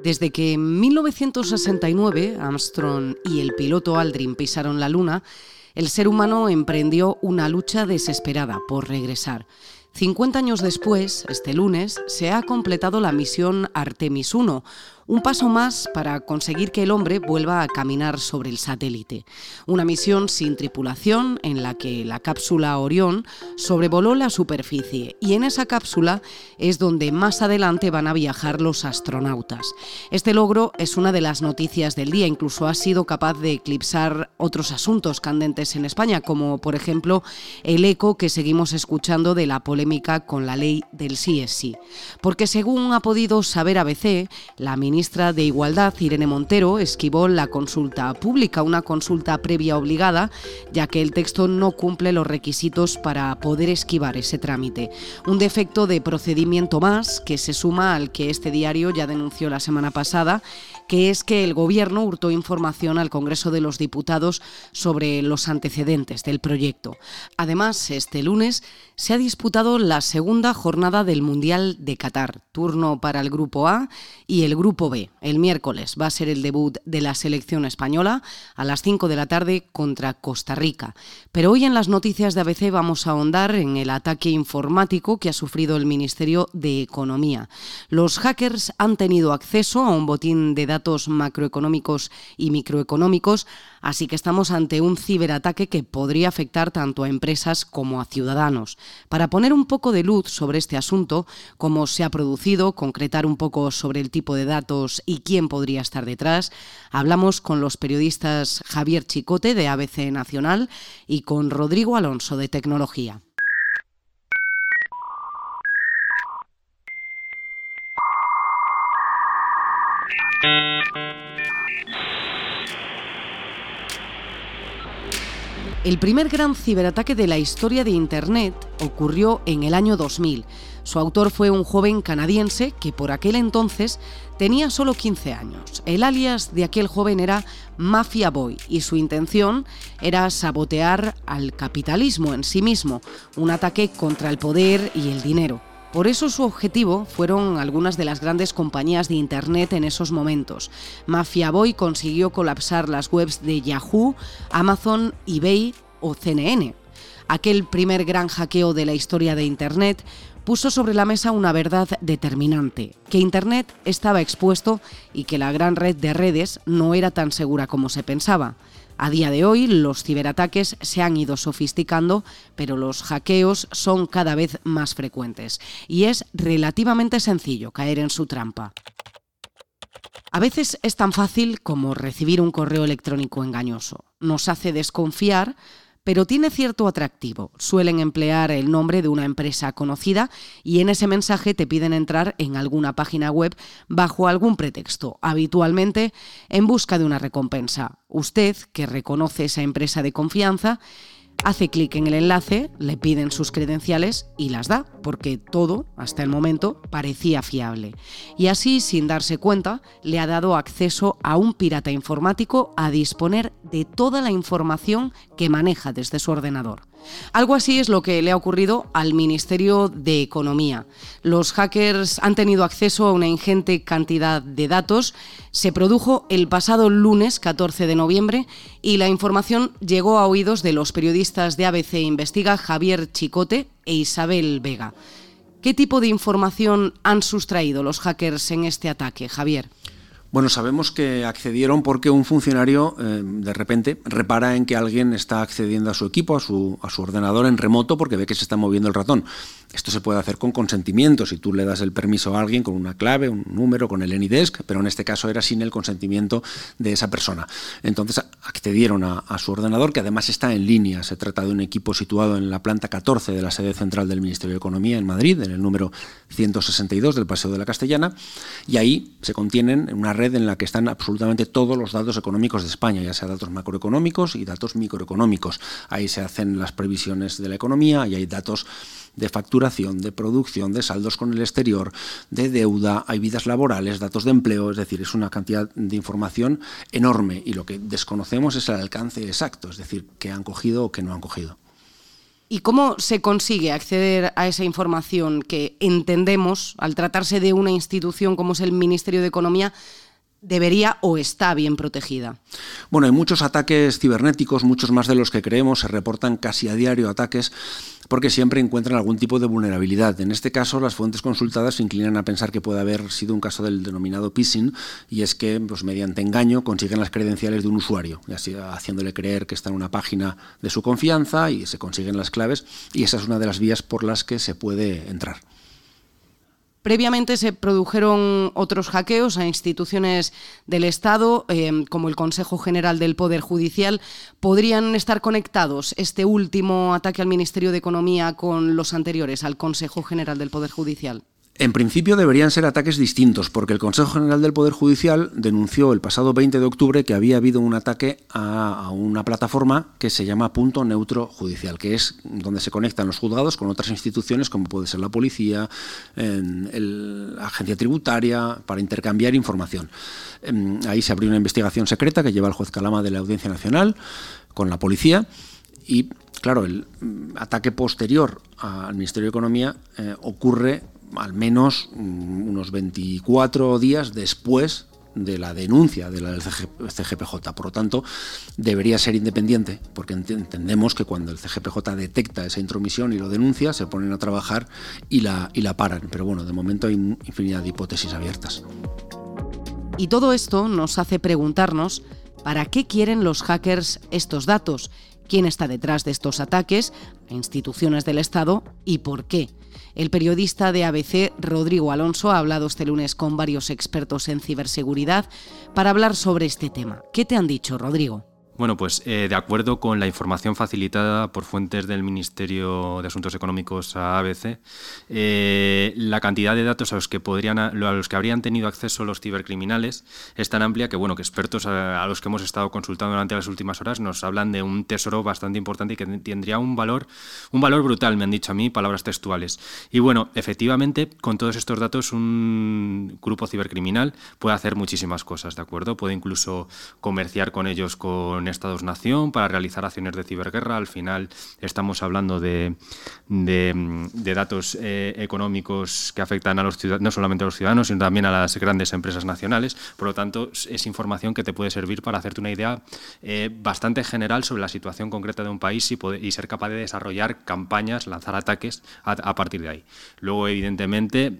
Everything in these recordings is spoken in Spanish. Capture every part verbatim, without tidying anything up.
Desde que en mil novecientos sesenta y nueve Armstrong y el piloto Aldrin pisaron la Luna, el ser humano emprendió una lucha desesperada por regresar. cincuenta años después, este lunes, se ha completado la misión Artemis uno, un paso más para conseguir que el hombre vuelva a caminar sobre el satélite. Una misión sin tripulación en la que la cápsula Orión sobrevoló la superficie, y en esa cápsula es donde más adelante van a viajar los astronautas. Este logro es una de las noticias del día, incluso ha sido capaz de eclipsar otros asuntos candentes en España, como por ejemplo el eco que seguimos escuchando de la polémica con la ley del sí es sí. Porque según ha podido saber A B C, la ministra ministra de Igualdad, Irene Montero, esquivó la consulta pública, una consulta previa obligada, ya que el texto no cumple los requisitos para poder esquivar ese trámite. Un defecto de procedimiento más que se suma al que este diario ya denunció la semana pasada, que es que el Gobierno hurtó información al Congreso de los Diputados sobre los antecedentes del proyecto. Además, este lunes se ha disputado la segunda jornada del Mundial de Qatar, turno para el Grupo A y el Grupo B. El miércoles va a ser el debut de la selección española a las cinco de la tarde contra Costa Rica. Pero hoy en las noticias de A B C vamos a ahondar en el ataque informático que ha sufrido el Ministerio de Economía. Los hackers han tenido acceso a un botín de datos macroeconómicos y microeconómicos, así que estamos ante un ciberataque que podría afectar tanto a empresas como a ciudadanos. Para poner un poco de luz sobre este asunto, cómo se ha producido, concretar un poco sobre el tipo de datos y quién podría estar detrás, hablamos con los periodistas Javier Chicote de A B C Nacional y con Rodrigo Alonso de Tecnología. El primer gran ciberataque de la historia de Internet ocurrió en el año dos mil. Su autor fue un joven canadiense que por aquel entonces tenía solo quince años. El alias de aquel joven era Mafia Boy y su intención era sabotear al capitalismo en sí mismo, un ataque contra el poder y el dinero. Por eso su objetivo fueron algunas de las grandes compañías de Internet en esos momentos. Mafia Boy consiguió colapsar las webs de Yahoo, Amazon, eBay o C N N. Aquel primer gran hackeo de la historia de Internet puso sobre la mesa una verdad determinante, que Internet estaba expuesto y que la gran red de redes no era tan segura como se pensaba. A día de hoy, los ciberataques se han ido sofisticando, pero los hackeos son cada vez más frecuentes y es relativamente sencillo caer en su trampa. A veces es tan fácil como recibir un correo electrónico engañoso. Nos hace desconfiar, pero tiene cierto atractivo. Suelen emplear el nombre de una empresa conocida y en ese mensaje te piden entrar en alguna página web bajo algún pretexto, habitualmente en busca de una recompensa. Usted, que reconoce esa empresa de confianza, hace clic en el enlace, le piden sus credenciales y las da, porque todo, hasta el momento, parecía fiable. Y así, sin darse cuenta, le ha dado acceso a un pirata informático a disponer de toda la información que maneja desde su ordenador. Algo así es lo que le ha ocurrido al Ministerio de Economía. Los hackers han tenido acceso a una ingente cantidad de datos. Se produjo el pasado lunes catorce de noviembre y la información llegó a oídos de los periodistas de A B C Investiga, Javier Chicote e Isabel Vega. ¿Qué tipo de información han sustraído los hackers en este ataque, Javier? Bueno, sabemos que accedieron porque un funcionario eh, de repente repara en que alguien está accediendo a su equipo, a su, a su ordenador en remoto porque ve que se está moviendo el ratón. Esto se puede hacer con consentimiento, si tú le das el permiso a alguien con una clave, un número, con el AnyDesk, pero en este caso era sin el consentimiento de esa persona. Entonces accedieron a, a su ordenador, que además está en línea. Se trata de un equipo situado en la planta catorce de la sede central del Ministerio de Economía en Madrid, en el número ciento sesenta y dos del Paseo de la Castellana, y ahí se contienen una red en la que están absolutamente todos los datos económicos de España, ya sea datos macroeconómicos y datos microeconómicos. Ahí se hacen las previsiones de la economía y hay datos de facturación, de producción, de saldos con el exterior, de deuda, hay vidas laborales, datos de empleo, es decir, es una cantidad de información enorme y lo que desconocemos es el alcance exacto, es decir, qué han cogido o qué no han cogido. ¿Y cómo se consigue acceder a esa información que entendemos, al tratarse de una institución como es el Ministerio de Economía, debería o está bien protegida? Bueno, hay muchos ataques cibernéticos, muchos más de los que creemos, se reportan casi a diario ataques porque siempre encuentran algún tipo de vulnerabilidad. En este caso, las fuentes consultadas se inclinan a pensar que puede haber sido un caso del denominado phishing, y es que pues, mediante engaño consiguen las credenciales de un usuario, y así haciéndole creer que está en una página de su confianza y se consiguen las claves, y esa es una de las vías por las que se puede entrar. Previamente se produjeron otros hackeos a instituciones del Estado, eh, como el Consejo General del Poder Judicial. ¿Podrían estar conectados este último ataque al Ministerio de Economía con los anteriores, al Consejo General del Poder Judicial? En principio deberían ser ataques distintos, porque el Consejo General del Poder Judicial denunció el pasado veinte de octubre que había habido un ataque a, a una plataforma que se llama Punto Neutro Judicial, que es donde se conectan los juzgados con otras instituciones como puede ser la policía, en el, la agencia tributaria, para intercambiar información. Ahí se abrió una investigación secreta que lleva el juez Calama de la Audiencia Nacional con la policía y, claro, el ataque posterior al Ministerio de Economía eh, ocurre al menos um, unos veinticuatro días después de la denuncia de la del C G P J. Por lo tanto, debería ser independiente, porque ent- entendemos que cuando el C G P J detecta esa intromisión y lo denuncia, se ponen a trabajar y la, y la paran. Pero bueno, de momento hay infinidad de hipótesis abiertas. Y todo esto nos hace preguntarnos ¿para qué quieren los hackers estos datos? ¿Quién está detrás de estos ataques a instituciones del Estado y por qué? El periodista de A B C, Rodrigo Alonso, ha hablado este lunes con varios expertos en ciberseguridad para hablar sobre este tema. ¿Qué te han dicho, Rodrigo? Bueno, pues eh, de acuerdo con la información facilitada por fuentes del Ministerio de Asuntos Económicos a A B C, eh, la cantidad de datos a los que podrían a los que habrían tenido acceso los cibercriminales es tan amplia que, bueno, que expertos a, a los que hemos estado consultando durante las últimas horas nos hablan de un tesoro bastante importante y que tendría un valor, un valor brutal, me han dicho a mí, palabras textuales. Y bueno, efectivamente, con todos estos datos, un grupo cibercriminal puede hacer muchísimas cosas, ¿de acuerdo? Puede incluso comerciar con ellos con Estados-nación para realizar acciones de ciberguerra. Al final estamos hablando de, de, de datos eh, económicos que afectan a los ciudadanos, no solamente a los ciudadanos, sino también a las grandes empresas nacionales. Por lo tanto, es información que te puede servir para hacerte una idea eh, bastante general sobre la situación concreta de un país y, poder, y ser capaz de desarrollar campañas, lanzar ataques a, a partir de ahí. Luego, evidentemente,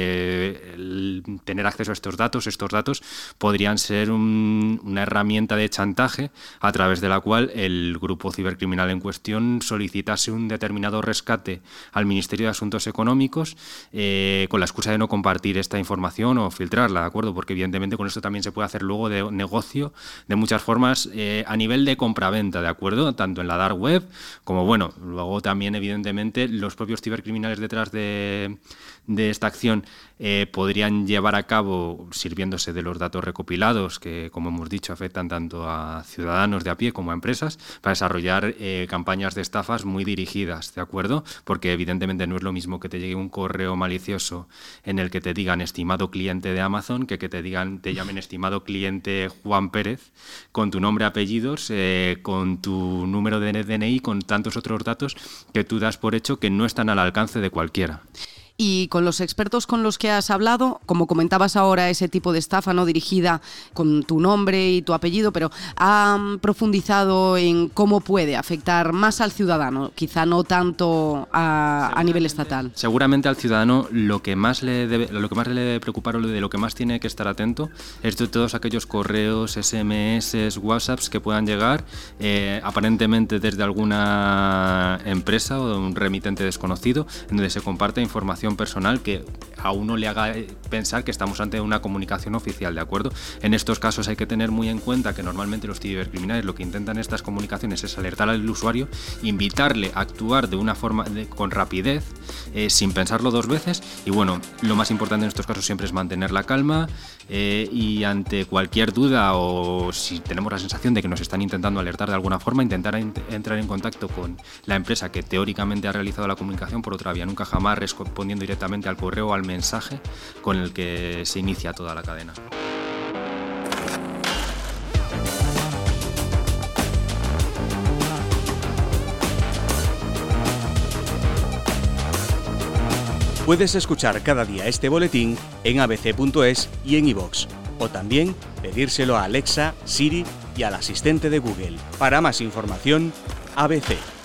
eh, el tener acceso a estos datos, estos datos podrían ser un, una herramienta de chantaje a través de la cual el grupo cibercriminal en cuestión solicitase un determinado rescate al Ministerio de Asuntos Económicos eh, con la excusa de no compartir esta información o filtrarla, ¿de acuerdo? Porque evidentemente con esto también se puede hacer luego de negocio de muchas formas eh, a nivel de compraventa, ¿de acuerdo? Tanto en la dark web como, bueno, luego también evidentemente los propios cibercriminales detrás de, de esta acción eh, podrían llevar a cabo, sirviéndose de los datos recopilados que, como hemos dicho, afectan tanto a ciudadanos de a pie como a empresas, para desarrollar eh, campañas de estafas muy dirigidas, ¿de acuerdo? Porque evidentemente no es lo mismo que te llegue un correo malicioso en el que te digan estimado cliente de Amazon que que te digan, te llamen estimado cliente Juan Pérez con tu nombre, apellidos, eh, con tu número de D N I, con tantos otros datos que tú das por hecho que no están al alcance de cualquiera. Y con los expertos con los que has hablado, como comentabas ahora, ese tipo de estafa no dirigida con tu nombre y tu apellido, pero han profundizado en cómo puede afectar más al ciudadano, quizá no tanto a, a nivel estatal. Seguramente al ciudadano lo que más le debe, lo que más le debe preocupar o de lo que más tiene que estar atento es de todos aquellos correos, S M S, WhatsApps que puedan llegar eh, aparentemente desde alguna empresa o de un remitente desconocido, en donde se comparte información personal que a uno le haga pensar que estamos ante una comunicación oficial, ¿de acuerdo? En estos casos hay que tener muy en cuenta que normalmente los cibercriminales lo que intentan en estas comunicaciones es alertar al usuario, invitarle a actuar de una forma de, con rapidez, eh, sin pensarlo dos veces, y bueno, lo más importante en estos casos siempre es mantener la calma eh, y ante cualquier duda o si tenemos la sensación de que nos están intentando alertar de alguna forma, intentar ent- entrar en contacto con la empresa que teóricamente ha realizado la comunicación por otra vía, nunca jamás respondiendo directamente al correo o al mensaje con el que se inicia toda la cadena. Puedes escuchar cada día este boletín en a b c punto es y en iVoox, o también pedírselo a Alexa, Siri y al asistente de Google. Para más información, A B C.